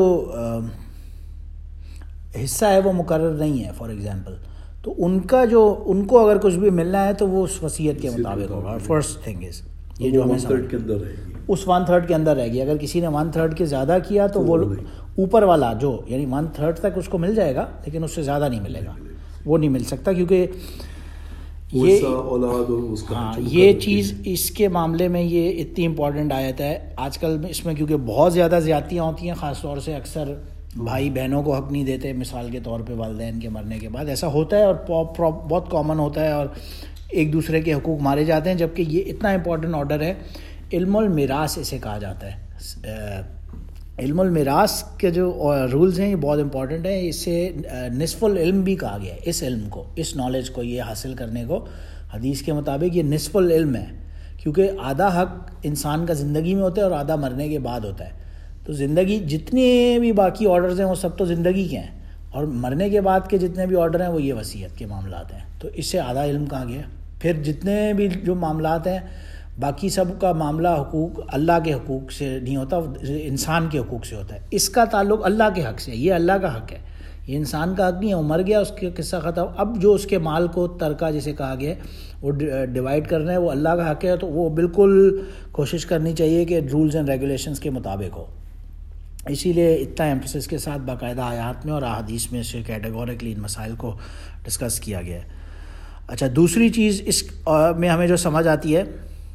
حصہ ہے وہ مقرر نہیں ہے. فار ایگزامپل تو ان کا جو ان کو اگر کچھ بھی ملنا ہے تو وہ اس وصیت کے مطابق ہوگا. فرسٹ تھنگ از یہ جو ہمیں تھرڈ کے اندر رہے گی، اس ون تھرڈ کے اندر رہے گی. اگر کسی نے ون تھرڈ کے زیادہ کیا تو وہ اوپر والا جو یعنی ون تھرڈ تک اس کو مل جائے گا، لیکن اس سے زیادہ نہیں ملے گا، وہ نہیں مل سکتا. کیونکہ یہ ہاں یہ چیز اس کے معاملے میں یہ اتنی امپورٹنٹ آیت ہے آج کل اس میں، کیونکہ بہت زیادہ زیادتیاں ہوتی ہیں. خاص طور سے اکثر بھائی بہنوں کو حق نہیں دیتے، مثال کے طور پہ والدین کے مرنے کے بعد ایسا ہوتا ہے اور بہت کامن ہوتا ہے. اور ایک دوسرے کے حقوق مارے جاتے ہیں، جبکہ یہ اتنا امپورٹنٹ آرڈر ہے. علم المیراث اسے کہا جاتا ہے. علم المیراث کے جو رولز ہیں یہ بہت امپورٹنٹ ہیں. اسے نصف العلم بھی کہا گیا ہے. اس علم کو، اس نالج کو، یہ حاصل کرنے کو حدیث کے مطابق یہ نصف العلم ہے، کیونکہ آدھا حق انسان کا زندگی میں ہوتا ہے اور آدھا مرنے کے بعد ہوتا ہے. تو زندگی جتنے بھی باقی آرڈرز ہیں وہ سب تو زندگی کے ہیں، اور مرنے کے بعد کے جتنے بھی آرڈر ہیں وہ یہ وصیت کے معاملات ہیں. تو اس سے آدھا علم کہا گیا. پھر جتنے بھی جو معاملات ہیں باقی سب کا معاملہ حقوق اللہ کے حقوق سے نہیں ہوتا، انسان کے حقوق سے ہوتا ہے. اس کا تعلق اللہ کے حق سے، یہ اللہ کا حق ہے، یہ انسان کا حق نہیں ہے. وہ مر گیا، اس کا قصہ ختم. اب جو اس کے مال کو ترکہ جسے کہا گیا ہے وہ ڈیوائڈ کرنا ہے، وہ اللہ کا حق ہے. تو وہ بالکل کوشش کرنی چاہیے کہ رولز اینڈ ریگولیشنز کے مطابق ہو. اسی لیے اتنا ایمفسس کے ساتھ باقاعدہ آیات میں اور احادیث میں سے کیٹیگوریکلی ان مسائل کو ڈسکس کیا گیا ہے. اچھا، دوسری چیز اس میں ہمیں جو سمجھ آتی ہے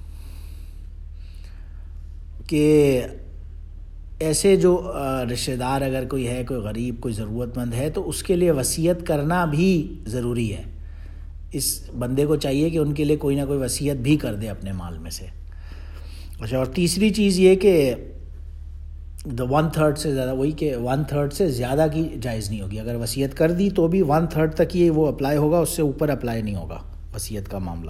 کہ ایسے جو رشتہ دار اگر کوئی ہے، کوئی غریب، کوئی ضرورت مند ہے، تو اس کے لیے وصیت کرنا بھی ضروری ہے. اس بندے کو چاہیے کہ ان کے لیے کوئی نہ کوئی وصیت بھی کر دے اپنے مال میں سے. اچھا، اور تیسری چیز یہ کہ ون تھرڈ سے زیادہ، وہی کہ ون تھرڈ سے زیادہ کی جائز نہیں ہوگی. اگر وصیت کر دی تو بھی ون تھرڈ تک یہ وہ اپلائی ہوگا، اس سے اوپر اپلائی نہیں ہوگا وصیت کا معاملہ.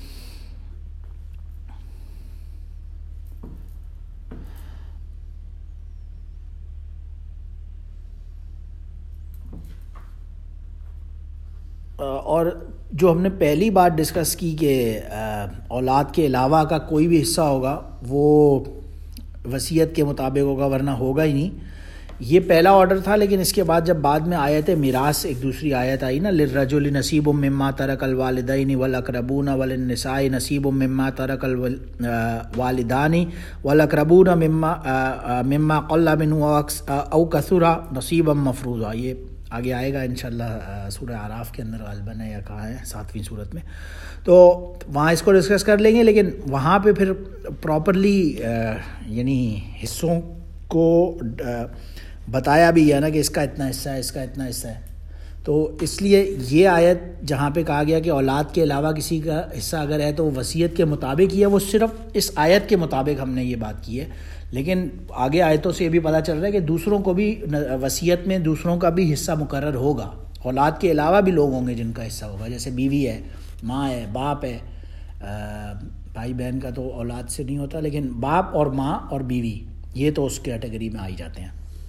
اور جو ہم نے پہلی بات ڈسکس کی کہ اولاد کے علاوہ کا کوئی بھی حصہ ہوگا وہ وصیت کے مطابق ہوگا، ورنہ ہوگا ہی نہیں. یہ پہلا آرڈر تھا، لیکن اس کے بعد جب بعد میں آیت میراث ایک دوسری آیت آئی نا، للرجل نصیب مما ترک الوالدین والاقربون وللنساء نصیب مما ترک الوالدان والاقربون مما مما قل منه او کثر نصیبا مفروضا. یہ آگے آئے گا انشاءاللہ سورہ اعراف کے اندر غالباً ہے، یا کہاں ہے، ساتویں سورت میں. تو وہاں اس کو ڈسکس کر لیں گے. لیکن وہاں پہ پھر پراپرلی یعنی حصوں کو بتایا بھی ہے نا کہ اس کا اتنا حصہ ہے، اس کا اتنا حصہ ہے. تو اس لیے یہ آیت جہاں پہ کہا گیا کہ اولاد کے علاوہ کسی کا حصہ اگر ہے تو وصیت کے مطابق ہی ہے، وہ صرف اس آیت کے مطابق ہم نے یہ بات کی ہے. لیکن آگے آیتوں سے یہ بھی پتہ چل رہا ہے کہ دوسروں کو بھی وصیت میں دوسروں کا بھی حصہ مقرر ہوگا. اولاد کے علاوہ بھی لوگ ہوں گے جن کا حصہ ہوگا، جیسے بیوی ہے، ماں ہے، باپ ہے. بھائی بہن کا تو اولاد سے نہیں ہوتا، لیکن باپ اور ماں اور بیوی یہ تو اس کیٹیگری میں آئی جاتے ہیں.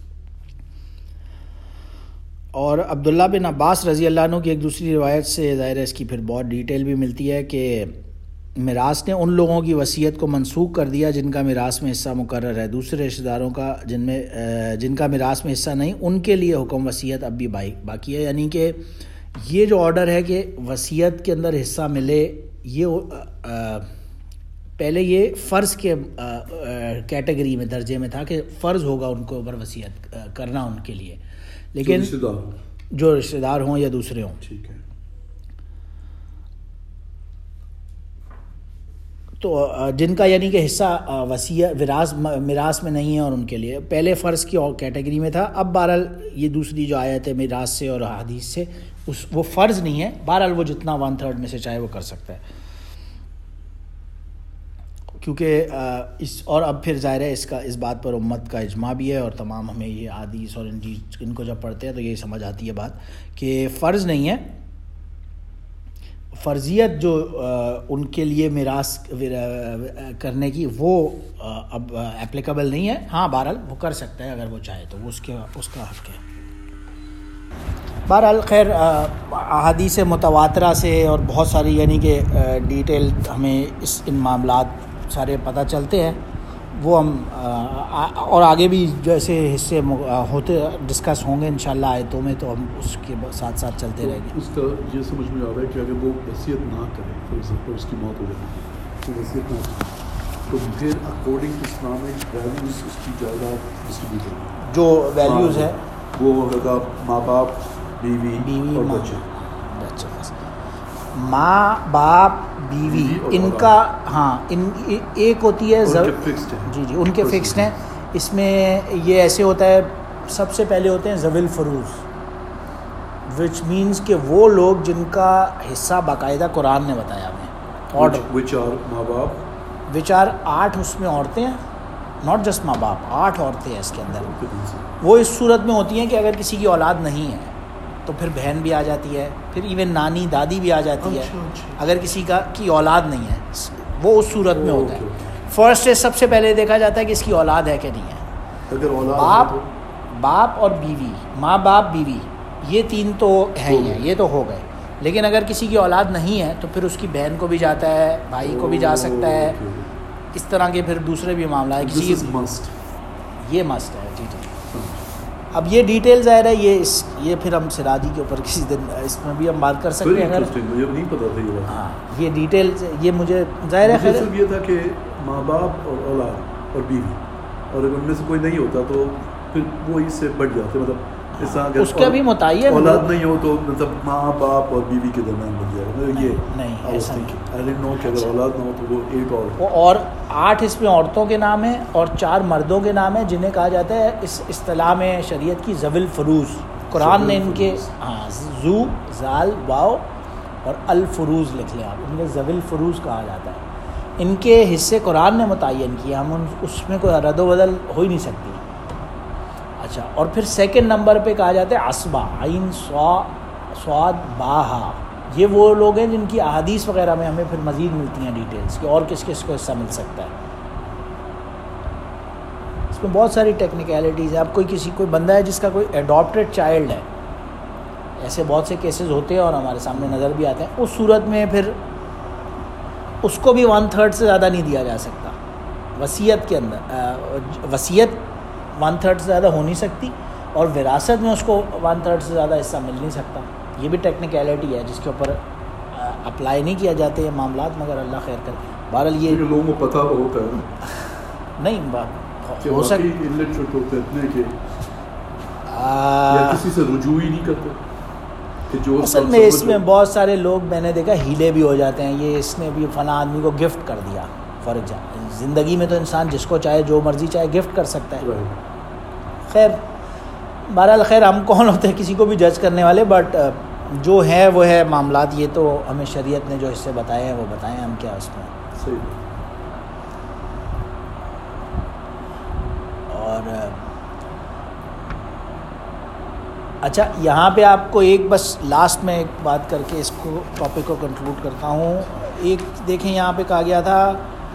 اور عبداللہ بن عباس رضی اللہ عنہ کی ایک دوسری روایت سے ظاہر ہے اس کی پھر بہت ڈیٹیل بھی ملتی ہے کہ میراث نے ان لوگوں کی وصیت کو منسوخ کر دیا جن کا میراث میں حصہ مقرر ہے. دوسرے رشتہ داروں کا جن میں جن کا میراث میں حصہ نہیں، ان کے لیے حکم وصیت اب بھی باقی ہے. یعنی کہ یہ جو آرڈر ہے کہ وصیت کے اندر حصہ ملے، یہ پہلے یہ فرض کے کیٹیگری میں درجے میں تھا کہ فرض ہوگا ان کو اوپر وصیت کرنا ان کے لیے. لیکن جو رشتہ دار ہوں یا دوسرے ہوں، ٹھیک ہے. تو جن کا یعنی کہ حصہ وصیت وراث میراث میں نہیں ہے اور ان کے لیے پہلے فرض کی کیٹیگری میں تھا. اب بہرحال یہ دوسری جو آیت ہے میراث سے اور حدیث سے اس وہ فرض نہیں ہے. بہرحال وہ جتنا ون تھرڈ میں سے چاہے وہ کر سکتا ہے، کیونکہ اس اور اب پھر ظاہر ہے اس کا اس بات پر امت کا اجماع بھی ہے، اور تمام ہمیں یہ حدیث اور ان کو جب پڑھتے ہیں تو یہی سمجھ آتی ہے بات کہ فرض نہیں ہے. فرضیت جو ان کے لیے میراث کرنے کی وہ اب اپلیکیبل نہیں ہے. ہاں بہرحال وہ کر سکتا ہے اگر وہ چاہے تو، وہ اس کے اس کا حق ہے. بہرحال خیر احادیث متواترہ سے اور بہت ساری یعنی کہ ڈیٹیل ہمیں اس ان معاملات سارے پتہ چلتے ہیں. وہ ہم اور آگے بھی جیسے حصے ہوتے ڈسکس ہوں گے انشاءاللہ آیتوں میں، تو ہم اس کے ساتھ ساتھ چلتے رہیں گے. اس کا یہ سمجھ میں آ رہا ہے کہ اگر وہ وصیت نہ کرے، فار ایگزامپل اس کی موت ہو جائے تو وصیت نہ کرے، تو پھر اکارڈنگ ٹو اسلامک ویلیوز اس کی جائیداد ڈسٹریبیوٹ ہوگی. جو ویلیوز ہے وہ ہوگا ماں باپ، بیوی بیوی اور بچے. بچے بس ماں باپ بیوی ان کا، ہاں ان ایک ہوتی ہے جی جی ان کے فکسڈ ہیں. اس میں یہ ایسے ہوتا ہے، سب سے پہلے ہوتے ہیں ذوی الفروض، وچ مینس کہ وہ لوگ جن کا حصہ باقاعدہ قرآن نے بتایا ہمیں. آرڈر which are ماں باپ, وچ آر آٹھ اس میں عورتیں ہیں, ناٹ جسٹ ماں باپ, آٹھ عورتیں ہیں اس کے اندر. وہ اس صورت میں ہوتی ہیں کہ اگر کسی کی اولاد نہیں ہے تو پھر بہن بھی آ جاتی ہے, پھر ایون نانی دادی بھی آ جاتی ہے. اگر کسی کا کی اولاد نہیں ہے وہ اس صورت میں ہوتا ہے. فرسٹ سب سے پہلے دیکھا جاتا ہے کہ اس کی اولاد ہے کہ نہیں ہے. اگر اولاد باپ باپ اور بیوی, ماں باپ بیوی, یہ تین تو ہیں ہی ہیں, یہ تو ہو گئے. لیکن اگر کسی کی اولاد نہیں ہے تو پھر اس کی بہن کو بھی جاتا ہے, بھائی کو بھی جا سکتا ہے, اس طرح کے پھر دوسرے بھی معاملہ ہے. کسی یہ مسٹ ہے. جی جی. اب یہ ڈیٹیل ظاہر ہے یہ اس یہ پھر ہم سراجی کے اوپر کسی دن اس میں بھی ہم بات کر سکتے ہیں. اگر مجھے نہیں پتا تھا یہ. ہاں یہ ڈیٹیل یہ مجھے ظاہر ہے خیر یہ تھا کہ ماں باپ اور اولاد اور بیوی, اور اگر ان میں سے کوئی نہیں ہوتا تو پھر وہ اس سے بڑھ جاتے. مطلب اس کا بھی متعین اولاد نہیں ہو تو مطلب ماں باپ اور بیوی کے درمیان بن جائے گا. یہ نہیں ایسا نہیں. اگر اولاد نہ ہو تو وہ ایک اور اور آٹھ اس میں عورتوں کے نام ہیں اور چار مردوں کے نام ہیں جنہیں کہا جاتا ہے اس اصطلاح میں شریعت کی ذوی الفروز. قرآن نے ان کے ہاں ذو زال واو اور الفروز لکھ لیں آپ, ان کے ذوی الفروز کہا جاتا ہے. ان کے حصے قرآن نے متعین کیے, ہم ان اس میں کوئی رد و بدل ہو ہی نہیں سکتی. اچھا, اور پھر سیکنڈ نمبر پہ کہا جاتا ہے عصبہ, عین صاد باہا. یہ وہ لوگ ہیں جن کی احادیث وغیرہ میں ہمیں پھر مزید ملتی ہیں ڈیٹیلز کہ اور کس کس کو حصہ مل سکتا ہے. اس میں بہت ساری ٹیکنیکلٹیز ہیں. اب کوئی کسی کوئی بندہ ہے جس کا کوئی اڈاپٹیڈ چائلڈ ہے, ایسے بہت سے کیسز ہوتے ہیں اور ہمارے سامنے نظر بھی آتے ہیں. اس صورت میں پھر اس کو بھی ون تھرڈ سے زیادہ نہیں دیا جا سکتا. وصیت کے اندر وصیت ون تھرڈ سے زیادہ ہو نہیں سکتی, اور وراثت میں اس کو ون تھرڈ سے زیادہ حصہ مل نہیں سکتا. یہ بھی ٹیکنیکلٹی ہے جس کے اوپر اپلائی نہیں کیا جاتے ہیں معاملات, مگر اللہ خیر کر. بہرحال یہ لوگوں کو پتہ ہوتا ہے نہیں بات ہو سکتی کسی سے رجوع ہی نہیں کرتے. اصل میں اس میں بہت سارے لوگ میں نے دیکھا ہیلے بھی ہو جاتے ہیں. یہ اس نے بھی فلاں آدمی کو گفٹ کر دیا, فار ایگزامپل. زندگی میں تو انسان جس کو چاہے جو مرضی چاہے گفٹ کر سکتا ہے. خیر بہرحال خیر ہم کون ہوتے ہیں کسی کو بھی جج کرنے والے, بٹ جو ہے وہ ہے معاملات. یہ تو ہمیں شریعت نے جو حصے بتائے ہیں وہ بتائیں, ہم کیا اس میں. اور اچھا یہاں پہ آپ کو ایک بس لاسٹ میں ایک بات کر کے اس کو ٹاپک کو کنکلوڈ کرتا ہوں. ایک دیکھیں یہاں پہ کہا گیا تھا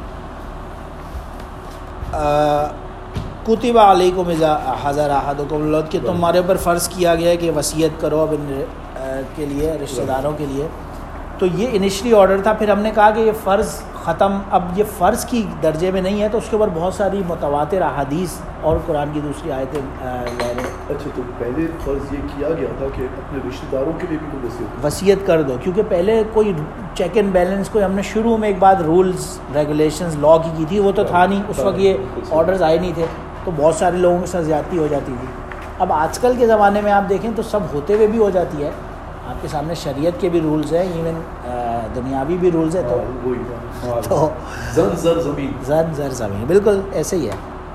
کتب علیکم اذا حضر احدکم الموت, کہ تمہارے اوپر فرض کیا گیا ہے کہ وصیت کرو اب ان کے لیے, رشتہ داروں کے لیے. تو یہ انیشلی آرڈر تھا. پھر ہم نے کہا کہ یہ فرض ختم, اب یہ فرض کی درجے میں نہیں ہے, تو اس کے اوپر بہت ساری متواتر احادیث اور قرآن کی دوسری آیتیں لے رہے. اچھا تو پہلے فرض یہ کیا گیا تھا کہ اپنے رشتہ داروں کے لیے بھی وصیت وصیت کر دو, کیونکہ پہلے کوئی چیک اینڈ بیلنس کوئی ہم نے شروع میں ایک بات رولز ریگولیشنز لا کی کی تھی, وہ تو تھا نہیں اس وقت, یہ آرڈرز آئے نہیں تھے, تو بہت سارے لوگوں کے ساتھ زیادتی ہو جاتی تھی. اب آج کل کے زمانے میں آپ دیکھیں تو سب ہوتے ہوئے بھی ہو جاتی ہے. آپ کے سامنے شریعت کے بھی رولز ہیں, ایون دنیاوی بھی رولز ہیں. تو زن زر زمین زن زر زمین بالکل ایسے ہی ہے.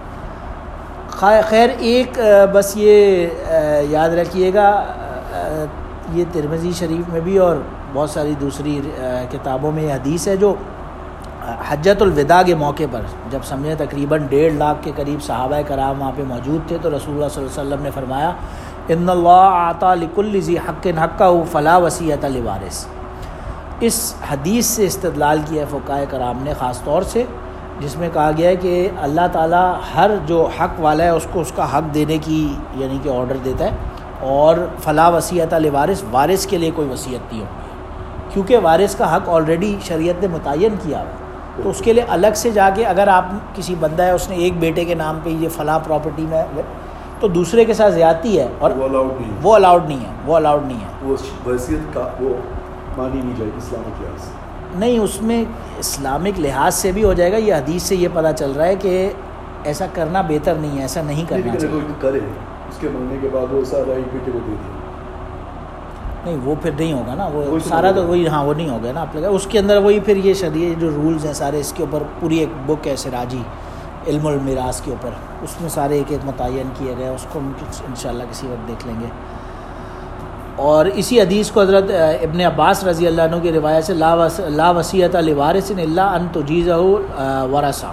خیر ایک بس یہ یاد رکھیے گا, یہ ترمذی شریف میں بھی اور بہت ساری دوسری کتابوں میں یہ حدیث ہے, جو حجۃ الوداع کے موقع پر جب سمجھے تقریباً ڈیڑھ لاکھ کے قریب صحابہ کرام وہاں پہ موجود تھے, تو رسول اللہ صلی اللہ علیہ وسلم نے فرمایا ان اللہ اعطى لكل ذی حق حقہ فلا وصیۃ لوارث. اس حدیث سے استدلال کیا ہے فقہاء کرام نے خاص طور سے, جس میں کہا گیا ہے کہ اللہ تعالیٰ ہر جو حق والا ہے اس کو اس کا حق دینے کی یعنی کہ آرڈر دیتا ہے, اور فلا وصیۃ لوارث, وارث کے لیے کوئی وصیت نہیں ہوگی, کیونکہ وارث کا حق آلریڈی شریعت نے متعین کیا ہے. تو اس کے لیے الگ سے جا کے اگر آپ کسی بندہ ہے اس نے ایک بیٹے کے نام پہ یہ فلاں پراپرٹی میں, تو دوسرے کے ساتھ زیادتی ہے, اور وہ الاؤڈ نہیں ہے, وہ الاؤڈ نہیں ہے وہ الاؤڈ نہیں ہے وہ وصیت کا وہ مانی نہیں جائے اسلامک لحاظ سے. نہیں, اس میں اسلامک لحاظ سے بھی ہو جائے گا. یہ حدیث سے یہ پتہ چل رہا ہے کہ ایسا کرنا بہتر نہیں ہے, ایسا نہیں کرنا چاہیے. کرے اس کے مرنے کے بعد وہ سارا ایک بیٹے کو دے دیا, نہیں وہ پھر نہیں ہوگا نا, وہ سارا تو وہی ہاں وہ نہیں ہوگا نا آپ لگا. اس کے اندر وہی پھر یہ شریعت جو رولز ہیں سارے, اس کے اوپر پوری ایک بک ہے سراجی علم المیراث کے اوپر, اس میں سارے ایک ایک متعین کیے گئے. اس کو ہم انشاءاللہ کسی وقت دیکھ لیں گے. اور اسی حدیث کو حضرت ابن عباس رضی اللہ عنہ کی روایت سے لا وس لا وصیت لوارث الا ان تجیزہ ورثہ،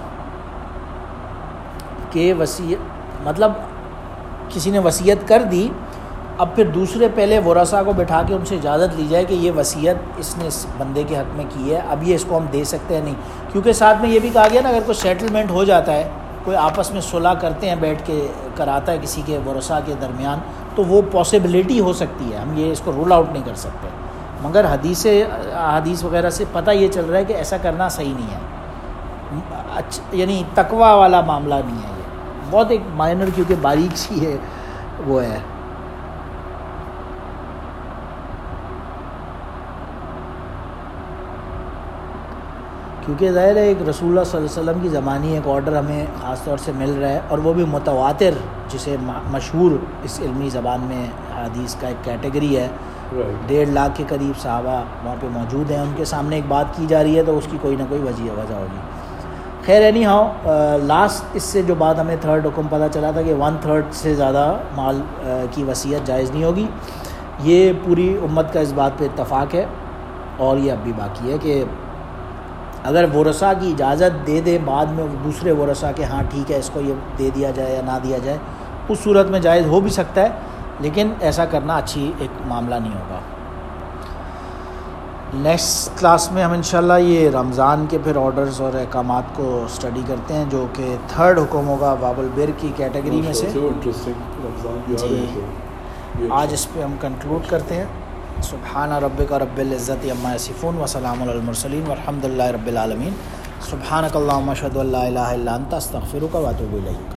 کہ وصیت مطلب کسی نے وصیت کر دی، اب پھر دوسرے پہلے ورثاء کو بٹھا کے ان سے اجازت لی جائے کہ یہ وصیت اس نے اس بندے کے حق میں کی ہے، اب یہ اس کو ہم دے سکتے ہیں نہیں، کیونکہ ساتھ میں یہ بھی کہا گیا نا اگر کوئی سیٹلمنٹ ہو جاتا ہے، کوئی آپس میں صلح کرتے ہیں بیٹھ کے کراتا ہے کسی کے ورثاء کے درمیان، تو وہ پاسبلٹی ہو سکتی ہے، ہم یہ اس کو رول آؤٹ نہیں کر سکتے، مگر حدیث حدیث وغیرہ سے پتہ یہ چل رہا ہے کہ ایسا کرنا صحیح نہیں ہے، اچھا یعنی تقوی والا معاملہ نہیں ہے، یہ بہت ایک مائنر کیونکہ باریک سی ہے وہ ہے۔ کیونکہ ظاہر ہے ایک رسول اللہ صلی اللہ علیہ وسلم کی زمانی ایک آرڈر ہمیں خاص طور سے مل رہا ہے، اور وہ بھی متواتر، جسے مشہور اس علمی زبان میں حدیث کا ایک کیٹیگری ہے، ڈیڑھ لاکھ کے قریب صحابہ وہاں پہ موجود ہیں، ان کے سامنے ایک بات کی جا رہی ہے تو اس کی کوئی نہ کوئی وجہ وجہ ہوگی۔ خیر اینی ہاؤ، لاسٹ اس سے جو بات ہمیں تھرڈ حکم پتہ چلا تھا کہ ون تھرڈ سے زیادہ مال کی وصیت جائز نہیں ہوگی، یہ پوری امت کا اس بات پہ اتفاق ہے، اور یہ اب بھی باقی ہے کہ اگر ورثاء کی اجازت دے دے بعد میں دوسرے ورثاء کے ہاں ٹھیک ہے اس کو یہ دے دیا جائے یا نہ دیا جائے، اس صورت میں جائز ہو بھی سکتا ہے، لیکن ایسا کرنا اچھی ایک معاملہ نہیں ہوگا۔ نیکسٹ کلاس میں ہم انشاءاللہ یہ رمضان کے پھر آرڈرز اور احکامات کو اسٹڈی کرتے ہیں، جو کہ تھرڈ حکم ہوگا باب البر کی کیٹیگری میں سے۔ جی آج اس پہ ہم کنکلوڈ کرتے ہیں۔ سبحان ربک رب العزت عما یصفون وسلام علی المرسلین والحمد للہ رب العالمین۔ سبحانک اللہم اشہد ان لا الہ الا انت استغفرک واتوب الیک۔